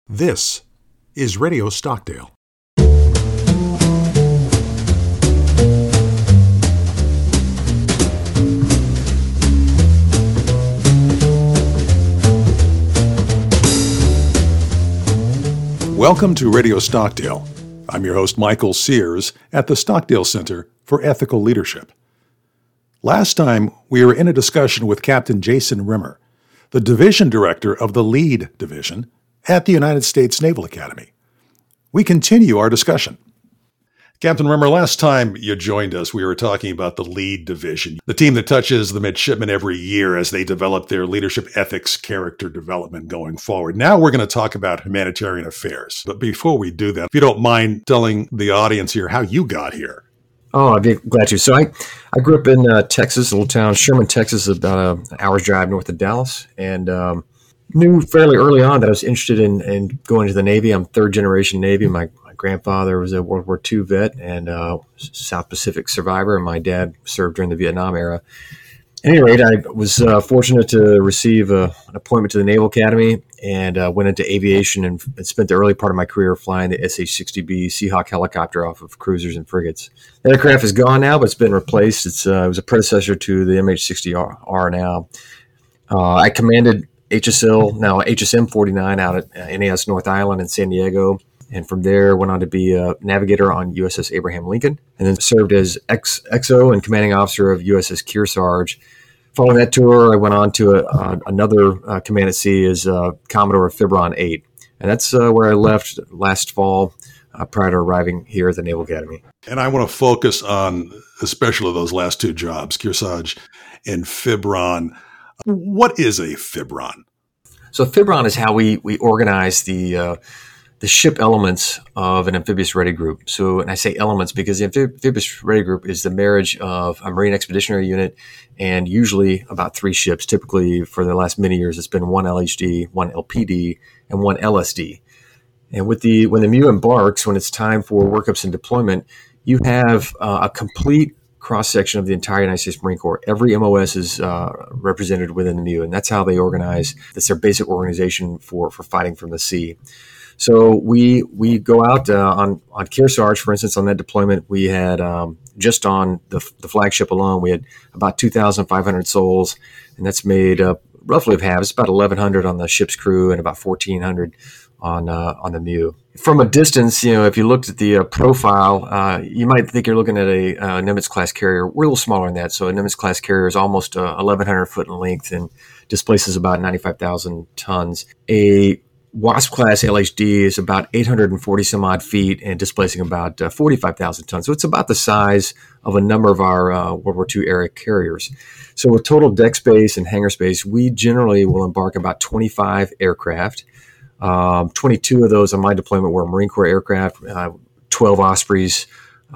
This is Radio Stockdale. Welcome to Radio Stockdale. I'm your host, Michael Sears, at the Stockdale Center for Ethical Leadership. Last time, we were in a discussion with Captain Jason Rimmer, the Division Director of the Lead Division at the United States Naval Academy. We continue our discussion. Captain Rimmer, last time you joined us, we were talking about the Lead Division, the team that touches the midshipmen every year as they develop their leadership ethics, character development going forward. Now we're going to talk about humanitarian affairs. But before we do that, if you don't mind telling the audience here how you got here. Oh, I'd be glad to. So I grew up in Texas, a little town, Sherman, Texas, about an hour's drive north of Dallas, and knew fairly early on that I was interested in going to the Navy. I'm third generation Navy. My grandfather was a World War II vet and South Pacific survivor, and my dad served during the Vietnam era. At any rate, I was fortunate to receive an appointment to the Naval Academy and went into aviation and spent the early part of my career flying the SH-60B Seahawk helicopter off of cruisers and frigates. The aircraft is gone now, but it's been replaced. It was a predecessor to the MH-60R now. I commanded HSL, now HSM 49 out at NAS North Island in San Diego. And from there, went on to be a navigator on USS Abraham Lincoln, and then served as XO and commanding officer of USS Kearsarge. Following that tour, I went on to another command at sea as Commodore of Fibron 8. And that's where I left last fall prior to arriving here at the Naval Academy. And I want to focus on especially those last two jobs, Kearsarge and Fibron. What is a Fibron? So Fibron is how we organize the ship elements of an amphibious ready group. So, and I say elements because the amphibious ready group is the marriage of a Marine Expeditionary Unit and usually about 3 ships. Typically, for the last many years, it's been 1 LHD, 1 LPD, and 1 LSD. And when the MEU embarks, when it's time for workups and deployment, you have a complete cross-section of the entire United States Marine Corps. Every MOS is represented within the MEU, and that's how they organize. That's their basic organization for fighting from the sea. So we go out on Kearsarge, for instance, on that deployment. We had just on the flagship alone, we had about 2,500 souls, and that's made up roughly of half. It's about 1,100 on the ship's crew and about 1,400 on the MEU. From a distance, if you looked at the profile, you might think you're looking at a Nimitz-class carrier. We're a little smaller than that, so a Nimitz-class carrier is almost 1,100 foot in length and displaces about 95,000 tons. A Wasp-class LHD is about 840 some odd feet and displacing about 45,000 tons. So it's about the size of a number of our World War II era carriers. So with total deck space and hangar space, we generally will embark about 25 aircraft. 22 of those on my deployment were Marine Corps aircraft, 12 Ospreys,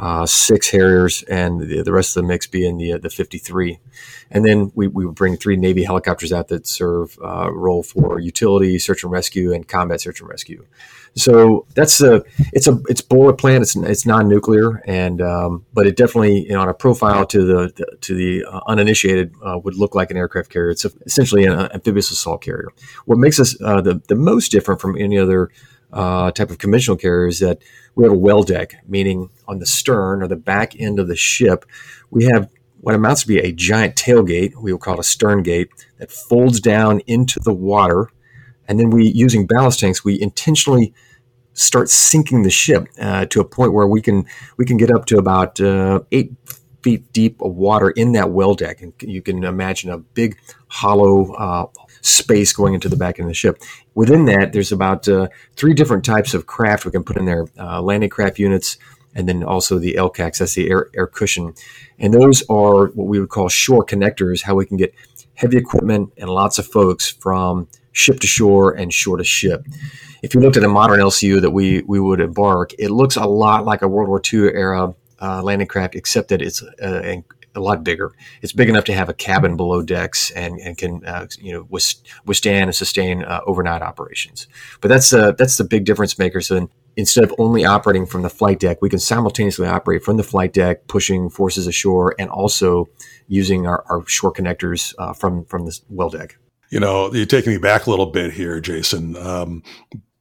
6 Harriers, and the rest of the mix being the 53. And then we would bring 3 Navy helicopters out that serve role for utility, search and rescue, and combat search and rescue. So that's it's boiler plant. It's non-nuclear, and but it definitely on a profile to the uninitiated would look like an aircraft carrier. It's essentially an amphibious assault carrier. What makes us the most different from any other type of conventional carrier is that we have a well deck, meaning on the stern or the back end of the ship, we have what amounts to be a giant tailgate. We will call it a stern gate that folds down into the water. And then using ballast tanks, we intentionally start sinking the ship to a point where we can get up to about 8 feet deep of water in that well deck. And you can imagine a big hollow space going into the back end of the ship. Within that, there's about 3 different types of craft we can put in there, landing craft units, and then also the LCACs, that's the air cushion. And those are what we would call shore connectors, how we can get heavy equipment and lots of folks from ship to shore and shore to ship. If you looked at a modern LCU that we would embark, it looks a lot like a World War II era landing craft, except that it's a lot bigger. It's big enough to have a cabin below decks and can withstand and sustain overnight operations. But that's the big difference maker. So instead of only operating from the flight deck, we can simultaneously operate from the flight deck, pushing forces ashore, and also using our shore connectors from the well deck. You're taking me back a little bit here, Jason.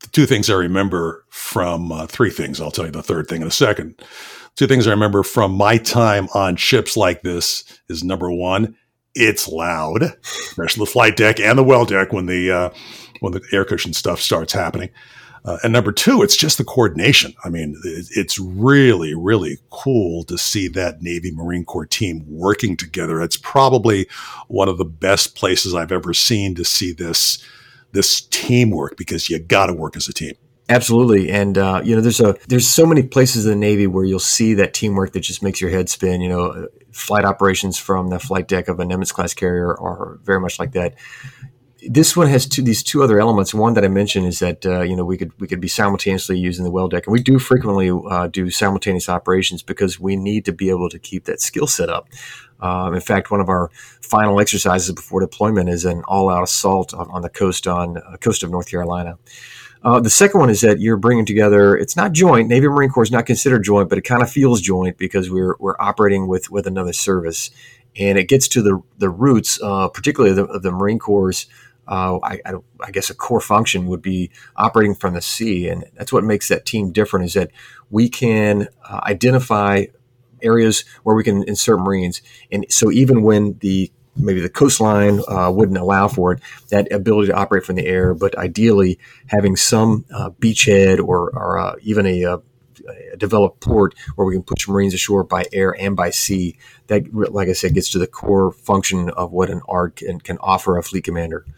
two things I remember from three things. I'll tell you the third thing in a second. Two things I remember from my time on ships like this is, number one, it's loud, especially the flight deck and the well deck when the air cushion stuff starts happening. And number two, it's just the coordination. I mean, it's really, really cool to see that Navy Marine Corps team working together. It's probably one of the best places I've ever seen to see this teamwork, because you got to work as a team. Absolutely. And, there's so many places in the Navy where you'll see that teamwork that just makes your head spin. Flight operations from the flight deck of a Nimitz class carrier are very much like that. This one has these two other elements. One that I mentioned is that, we could be simultaneously using the well deck. And we do frequently do simultaneous operations because we need to be able to keep that skill set up. In fact, one of our final exercises before deployment is an all-out assault on the coast of North Carolina. The second one is that you're bringing together, it's not joint. Navy Marine Corps is not considered joint, but it kind of feels joint because we're operating with another service. And it gets to the roots, particularly of the Marine Corps', I guess a core function would be operating from the sea. And that's what makes that team different, is that we can identify areas where we can insert Marines. And so even when maybe the coastline wouldn't allow for it, that ability to operate from the air, but ideally having some beachhead or even a developed port where we can push Marines ashore by air and by sea, that, like I said, gets to the core function of what an ARG can offer a fleet commander.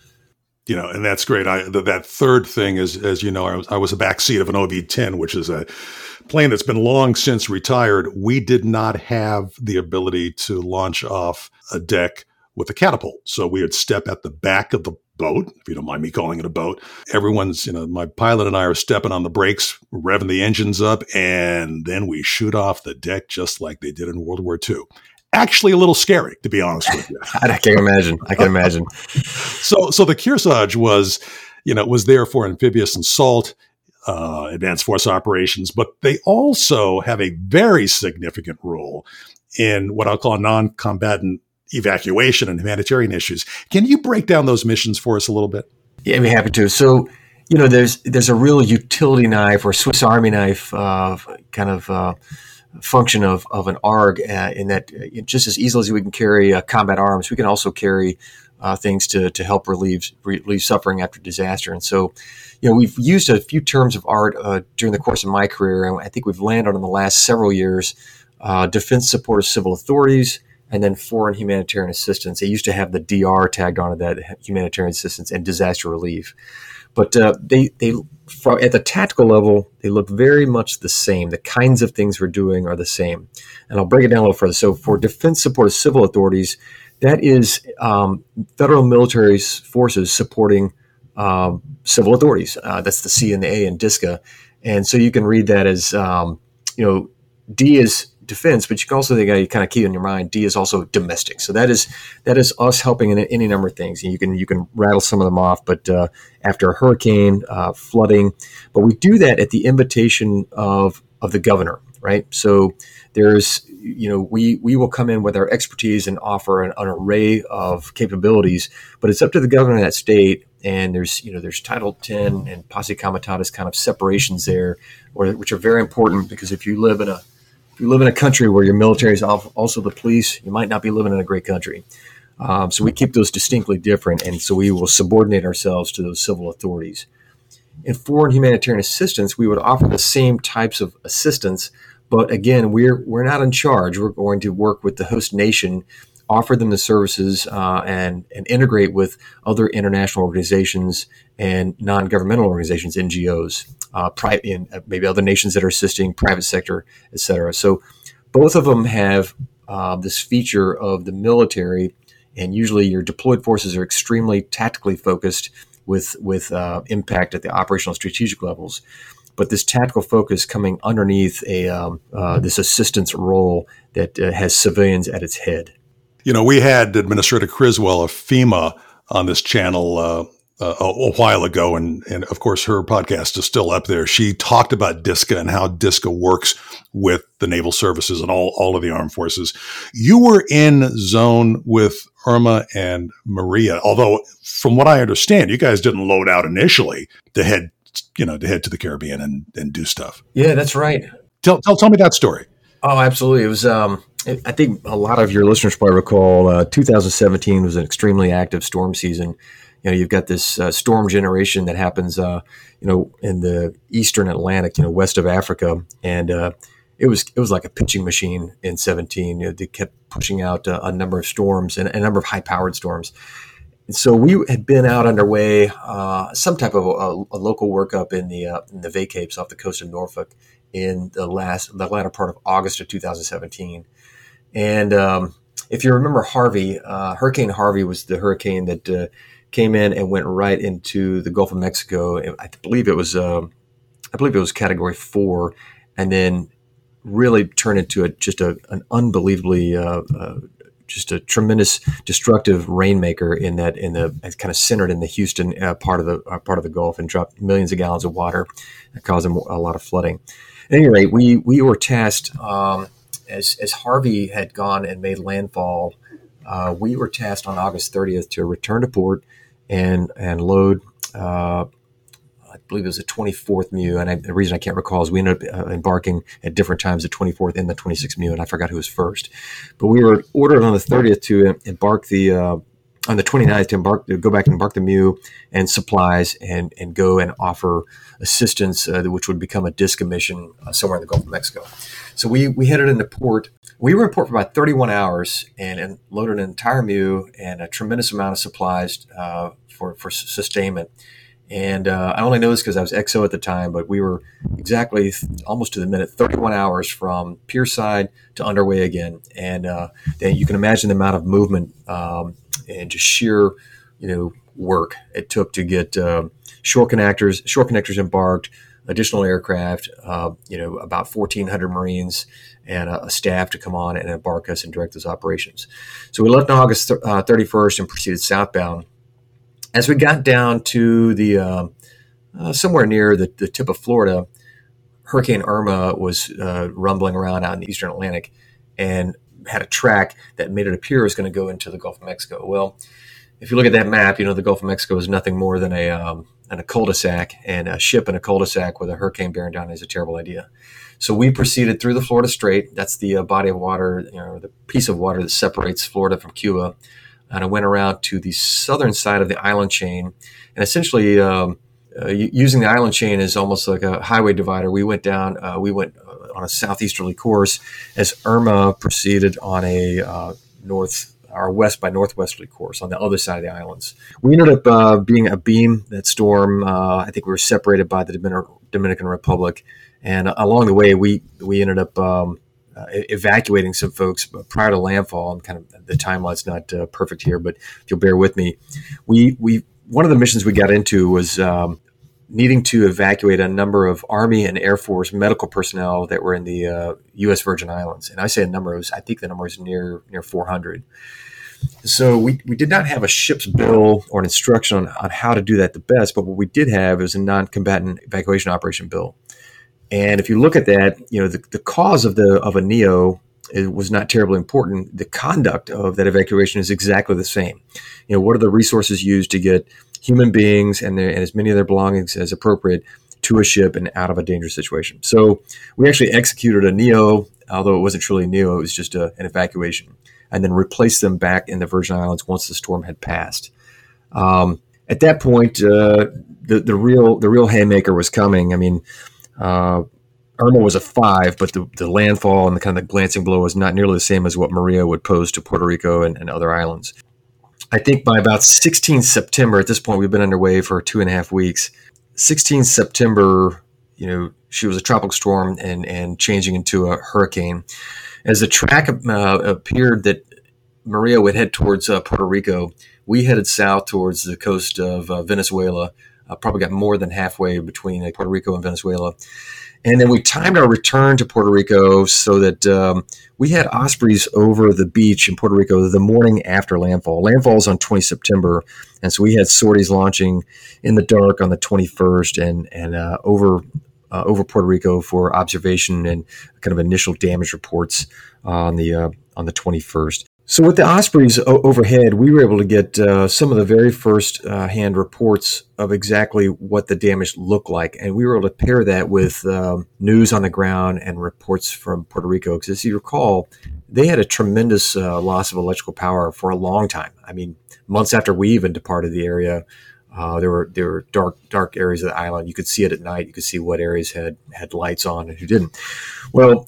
And that's great. That third thing is, as you know, I was a backseat of an OV-10, which is a plane that's been long since retired. We did not have the ability to launch off a deck with a catapult. So we would step at the back of the boat, if you don't mind me calling it a boat. Everyone's, my pilot and I are stepping on the brakes, revving the engines up, and then we shoot off the deck just like they did in World War II. Actually, a little scary, to be honest with you. I can imagine. So the Kearsarge was there for amphibious assault, advanced force operations, but they also have a very significant role in what I'll call non-combatant evacuation and humanitarian issues. Can you break down those missions for us a little bit? Yeah, I'd be happy to. So, there's a real utility knife or Swiss Army knife function of an ARG in that just as easily as we can carry combat arms, we can also carry things to help relieve suffering after disaster. And so, we've used a few terms of art during the course of my career, and I think we've landed on in the last several years, defense support of civil authorities, and then foreign humanitarian assistance. They used to have the DR tagged onto that, humanitarian assistance and disaster relief. But they at the tactical level, they look very much the same. The kinds of things we're doing are the same. And I'll break it down a little further. So for defense support of civil authorities, that is federal military forces supporting civil authorities. That's the C and the A in DISCA. And so you can read that as, D is defense, but you can also think, you kind of keep in your mind, D is also domestic. So that is us helping in any number of things. And you can rattle some of them off, but after a hurricane, flooding, but we do that at the invitation of the governor, right? So there's, we will come in with our expertise and offer an array of capabilities, but it's up to the governor of that state. And there's Title 10 and posse comitatus kind of separations there, which are very important, because if you live in a country where your military is also the police, you might not be living in a great country. So we keep those distinctly different, and so we will subordinate ourselves to those civil authorities. In foreign humanitarian assistance, we would offer the same types of assistance, but again, we're not in charge. We're going to work with the host nation, offer them the services, and integrate with other international organizations and non-governmental organizations, NGOs. Maybe other nations that are assisting, private sector, et cetera. So both of them have this feature of the military, and usually your deployed forces are extremely tactically focused with impact at the operational strategic levels. But this tactical focus coming underneath this assistance role that has civilians at its head. We had Administrator Criswell of FEMA on this channel a while ago, and of course her podcast is still up there. She talked about DISCA and how DISCA works with the naval services and all of the armed forces. You were in zone with Irma and Maria, although from what I understand, you guys didn't load out initially to head to head to the Caribbean and do stuff. Yeah, that's right. Tell me that story. Oh, absolutely. It was, I think a lot of your listeners probably recall 2017 was an extremely active storm season. You've got this storm generation that happens, in the Eastern Atlantic, west of Africa. And it was like a pitching machine in 17. They kept pushing out a number of storms and a number of high-powered storms. And so we had been out underway, some type of a local workup in the Bay Capes off the coast of Norfolk in the latter part of August of 2017. And if you remember Harvey, Hurricane Harvey was the hurricane that came in and went right into the Gulf of Mexico. I believe it was Category 4, and then really turned into an unbelievably just a tremendous destructive rainmaker it's kind of centered in the Houston part of the Gulf and dropped millions of gallons of water, causing a lot of flooding. At any rate, we were tasked as Harvey had gone and made landfall. We were tasked on August 30th to return to port and load. I believe it was the 24th MEU, and the reason I can't recall is we ended up embarking at different times, the 24th and the 26th MEU, and I forgot who was first. But we were ordered on the 30th to embark on the 29th to go back and embark the MEU and supplies and go and offer assistance, which would become a disc mission somewhere in the Gulf of Mexico. So we headed into port. We were in port for about 31 hours and loaded an entire MEU and a tremendous amount of supplies for sustainment. And I only know this because I was XO at the time, but we were exactly almost to the minute 31 hours from pier side to underway again. And then you can imagine the amount of movement and just sheer, work it took to get shore connectors embarked, additional aircraft, about 1,400 Marines and a staff to come on and embark us and direct those operations. So we left on August 31st and proceeded southbound. As we got down to the somewhere near the tip of Florida, Hurricane Irma was rumbling around out in the Eastern Atlantic and had a track that made it appear it was going to go into the Gulf of Mexico. Well, if you look at that map, the Gulf of Mexico is nothing more than a cul-de-sac, and a ship in a cul-de-sac with a hurricane bearing down is a terrible idea. So we proceeded through the Florida Strait. That's the body of water, the piece of water that separates Florida from Cuba. And I went around to the southern side of the island chain, and essentially using the island chain as almost like a highway divider. We went on a southeasterly course as Irma proceeded on a west by northwesterly course on the other side of the islands. We ended up being a beam that storm. I think we were separated by the Dominican Republic, and along the way we ended up evacuating some folks prior to landfall. And kind of the timeline's not perfect here, but if you'll bear with me, we one of the missions we got into was needing to evacuate a number of Army and Air Force medical personnel that were in the U.S. Virgin Islands. And I say a number, I think the number is near 400. So we did not have a ship's bill or an instruction on how to do that the best, but what we did have is a non-combatant evacuation operation bill. And if you look at that, the cause of a NEO was not terribly important. The conduct of that evacuation is exactly the same. What are the resources used to get human beings and as many of their belongings as appropriate to a ship and out of a dangerous situation? So we actually executed a NEO, although it wasn't truly a NEO, it was just an evacuation, and then replaced them back in the Virgin Islands once the storm had passed. At that point, the real haymaker was coming. I mean, Irma was a 5, but the landfall and the kind of the glancing blow was not nearly the same as what Maria would pose to Puerto Rico and other islands. I think by about 16 September, at this point, we've been underway for 2.5 weeks. 16 September, she was a tropical storm and changing into a hurricane. As the track appeared that Maria would head towards Puerto Rico, we headed south towards the coast of Venezuela. Probably got more than halfway between Puerto Rico and Venezuela. And then we timed our return to Puerto Rico so that we had Ospreys over the beach in Puerto Rico the morning after landfall. Landfall is on 20 September, and so we had sorties launching in the dark on the 21st and over Puerto Rico for observation and kind of initial damage reports on the 21st. So with the Ospreys overhead, we were able to get some of the very first hand reports of exactly what the damage looked like. And we were able to pair that with news on the ground and reports from Puerto Rico. Because as you recall, they had a tremendous loss of electrical power for a long time. I mean, months after we even departed the area, there were dark areas of the island. You could see it at night. You could see what areas had lights on and who didn't. Well,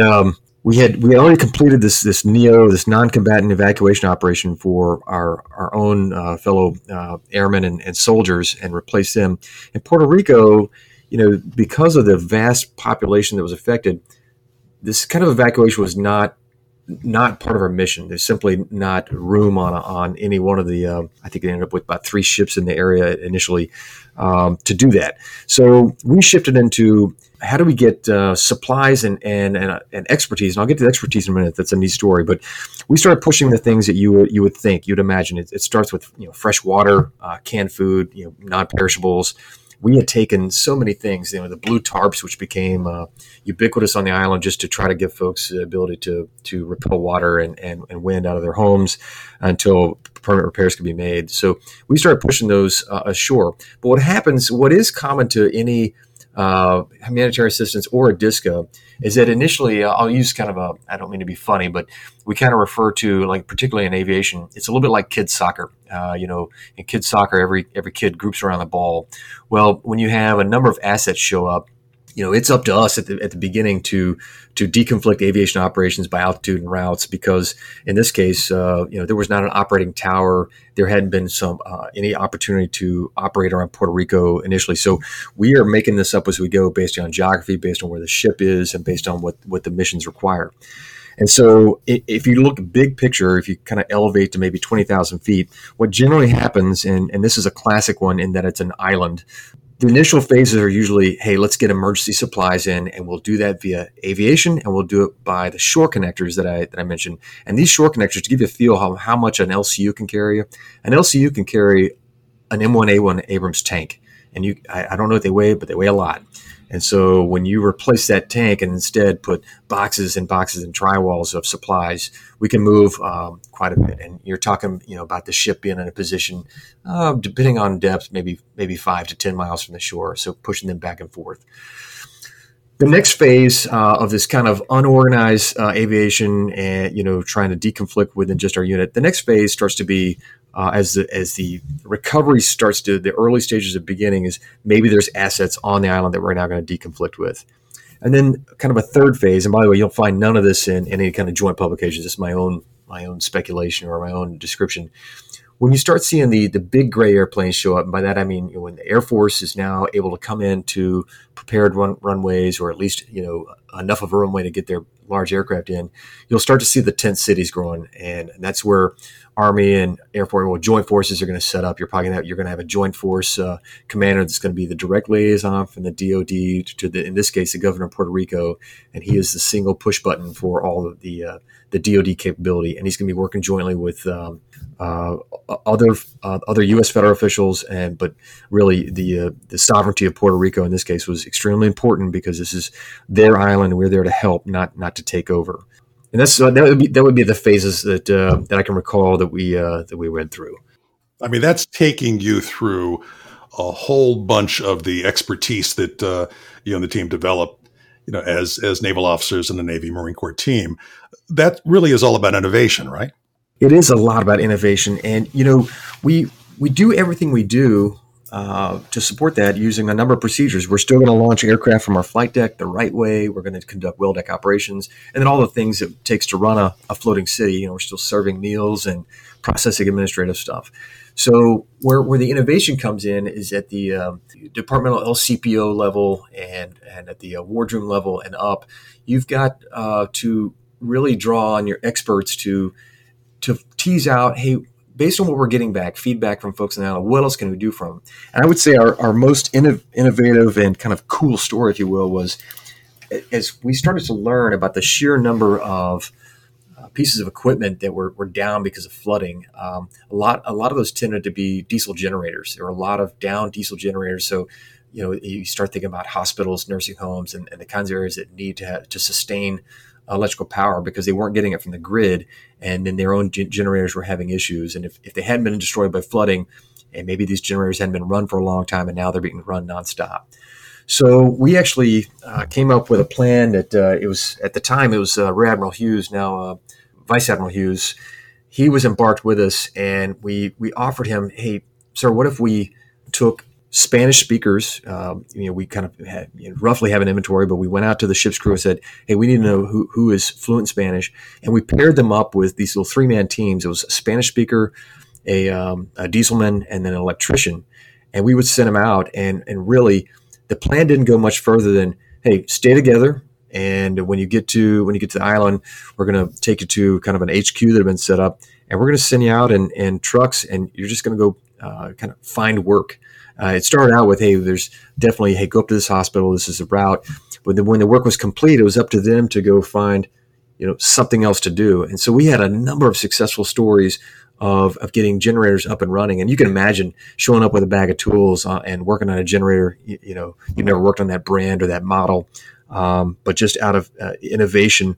we had already completed this non-combatant evacuation operation for our own fellow airmen and soldiers and replaced them. In Puerto Rico, because of the vast population that was affected, this kind of evacuation was not part of our mission. There's simply not room on any one of the. I think they ended up with about 3 ships in the area initially to do that. So we shifted into how do we get supplies and expertise. And I'll get to the expertise in a minute. That's a neat story. But we started pushing the things that you would think, you'd imagine. It starts with fresh water, canned food, non-perishables. We had taken so many things, the blue tarps, which became ubiquitous on the island just to try to give folks the ability to repel water and wind out of their homes until permanent repairs could be made. So we started pushing those ashore. But what is common to any humanitarian assistance or a DISCA is that initially, I'll use kind of I don't mean to be funny, but we kind of refer to, like, particularly in aviation, it's a little bit like kids soccer. In kids soccer, every kid groups around the ball. Well, when you have a number of assets show up, it's up to us at the beginning to deconflict aviation operations by altitude and routes, because in this case, there was not an operating tower. There hadn't been any opportunity to operate around Puerto Rico initially. So we are making this up as we go based on geography, based on where the ship is, and based on what the missions require. And so if you look big picture, if you kind of elevate to maybe 20,000 feet, what generally happens, and this is a classic one in that it's an island, the initial phases are usually, hey, let's get emergency supplies in, and we'll do that via aviation, and we'll do it by the shore connectors that I mentioned. And these shore connectors, to give you a feel how much an LCU can carry, an LCU can carry an M1A1 Abrams tank. And I don't know what they weigh, but they weigh a lot. And so when you replace that tank and instead put boxes and boxes and tri-walls of supplies, we can move quite a bit. And you're talking, about the ship being in a position, depending on depth, maybe 5 to 10 miles from the shore. So pushing them back and forth. The next phase of this kind of unorganized aviation and, trying to deconflict within just our unit, the next phase starts to be as the recovery starts to the early stages of beginning is maybe there's assets on the island that we're now going to deconflict with. And then kind of a third phase, and by the way, you'll find none of this in any kind of joint publications. This is my own speculation or my own description. When you start seeing the big gray airplanes show up, and by that I mean when the Air Force is now able to come into prepared runways, or at least enough of a runway to get their large aircraft in, you'll start to see the tent cities growing, and that's where Army and Air Force, joint forces are going to set up. You're going to have a joint force commander that's going to be the direct liaison from the DoD to in this case, the governor of Puerto Rico, and he is the single push button for all of the DoD capability, and he's going to be working jointly with other U.S. federal officials, but really the sovereignty of Puerto Rico in this case was extremely important because this is their island and we're there to help, not to take over. And that would be the phases that I can recall that we went through. I mean, that's taking you through a whole bunch of the expertise that you and the team developed, as naval officers in the Navy Marine Corps team. That really is all about innovation, right? It is a lot about innovation, and we do everything we do to support that using a number of procedures. We're still going to launch aircraft from our flight deck the right way. We're going to conduct well deck operations, and then all the things it takes to run a floating city. We're still serving meals and processing administrative stuff. So where the innovation comes in is at the departmental LCPO level and at the wardroom level and up. You've got to really draw on your experts to tease out, hey, based on what we're getting back, feedback from folks in the island, what else can we do from them? And I would say our most innovative and kind of cool story, if you will, was as we started to learn about the sheer number of pieces of equipment that were down because of flooding. A lot of those tended to be diesel generators. There were a lot of down diesel generators. So, you start thinking about hospitals, nursing homes, and the kinds of areas that need to sustain electrical power because they weren't getting it from the grid, and then their own generators were having issues. And if they hadn't been destroyed by flooding, and maybe these generators hadn't been run for a long time, and now they're being run nonstop. So we actually came up with a plan that it was at the time it was Rear Admiral Hughes, now Vice Admiral Hughes. He was embarked with us, and we offered him, hey, sir, what if we took Spanish speakers? We kind of had, roughly have an inventory, but we went out to the ship's crew and said, hey, we need to know who is fluent in Spanish, and we paired them up with these little 3-man teams. It was a Spanish speaker, a dieselman, and then an electrician, and we would send them out, and really the plan didn't go much further than, hey, stay together. And when you get to the island, we're going to take you to kind of an HQ that had been set up, and we're going to send you out in trucks, and you're just going to go kind of find work. It started out with, hey, there's definitely, hey, go up to this hospital. This is the route. But then when the work was complete, it was up to them to go find, something else to do. And so we had a number of successful stories of getting generators up and running. And you can imagine showing up with a bag of tools and working on a generator. You've never worked on that brand or that model. But just out of innovation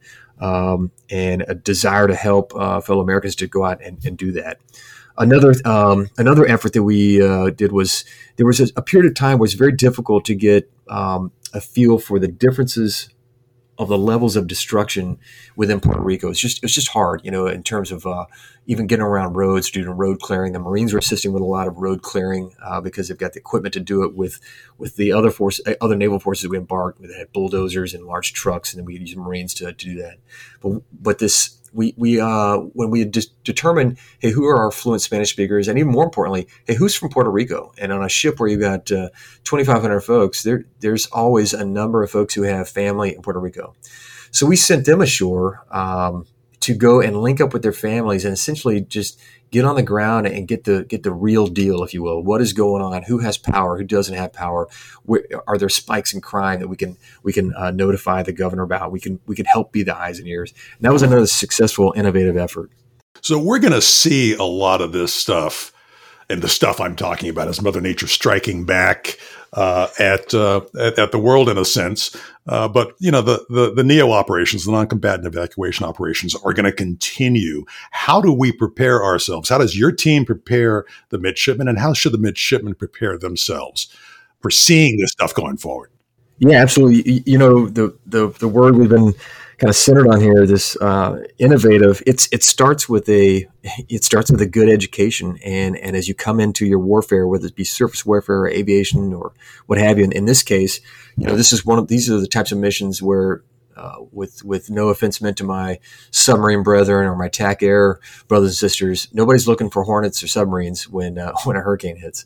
and a desire to help fellow Americans to go out and do that. Another effort that we did was there was a period of time where it was very difficult to get a feel for the differences of the levels of destruction within Puerto Rico. It's just hard, in terms of even getting around roads, doing road clearing. The Marines are assisting with a lot of road clearing because they've got the equipment to do it with the other naval forces that we embarked with. They had bulldozers and large trucks, and then we use Marines to do that. But this. We when we determined, hey, who are our fluent Spanish speakers, and even more importantly, hey, who's from Puerto Rico? And on a ship where you got 2,500 folks, there's always a number of folks who have family in Puerto Rico. So we sent them ashore to go and link up with their families and essentially just get on the ground and get the real deal, if you will. What is going on? Who has power? Who doesn't have power? Where, are there spikes in crime that we can notify the governor about? We can help be the eyes and ears. And that was another successful, innovative effort. So we're going to see a lot of this stuff, and the stuff I'm talking about is Mother Nature striking back at the world in a sense. But the NEO operations, the non-combatant evacuation operations, are going to continue. How do we prepare ourselves? How does your team prepare the midshipmen, and how should the midshipmen prepare themselves for seeing this stuff going forward? Yeah, absolutely. The word we've been kind of centered on here, this innovative. It starts with a good education, and as you come into your warfare, whether it be surface warfare or aviation or what have you. In this case, these are the types of missions where, with no offense meant to my submarine brethren or my TAC Air brothers and sisters, nobody's looking for Hornets or submarines when a hurricane hits.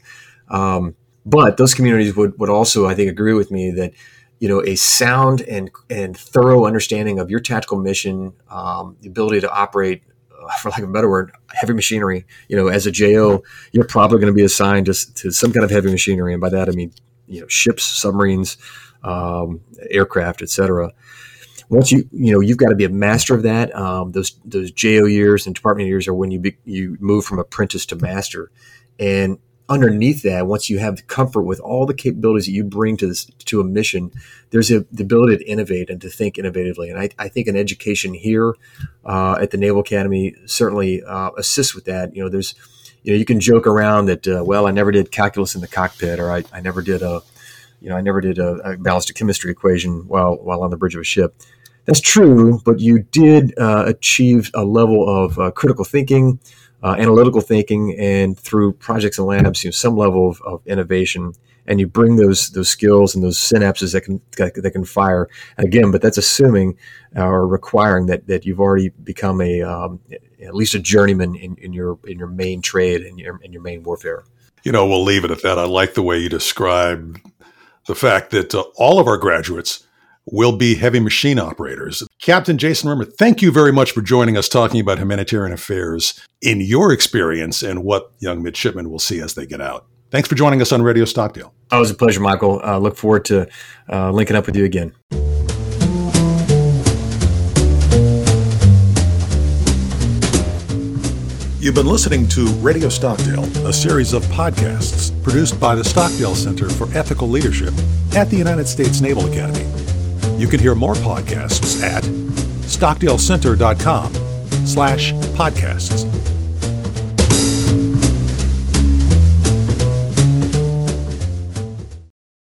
But those communities would also, I think, agree with me that, a sound and thorough understanding of your tactical mission, the ability to operate, for lack of a better word, heavy machinery. As a JO, you're probably going to be assigned to some kind of heavy machinery, and by that I mean, ships, submarines, aircraft, etc. Once you've got to be a master of that. Those JO years and department years are when you move from apprentice to master, and underneath that, once you have the comfort with all the capabilities that you bring to a mission, there's the ability to innovate and to think innovatively. And I think an education here at the Naval Academy certainly assists with that. You can joke around that, I never did calculus in the cockpit, or I never did a balanced chemistry equation while on the bridge of a ship. That's true, but you did achieve a level of critical thinking, analytical thinking, and through projects and labs, some level of innovation, and you bring those skills and those synapses that can fire. And again, but that's assuming or requiring that you've already become at least a journeyman in your main trade and your main warfare. We'll leave it at that. I like the way you describe the fact that all of our graduates will be heavy machine operators. Captain Jason Rimmer, thank you very much for joining us talking about humanitarian affairs in your experience and what young midshipmen will see as they get out. Thanks for joining us on Radio Stockdale. Oh, it was a pleasure, Michael. Look forward to linking up with you again. You've been listening to Radio Stockdale, a series of podcasts produced by the Stockdale Center for Ethical Leadership at the United States Naval Academy. You can hear more podcasts at stockdalecenter.com/podcasts.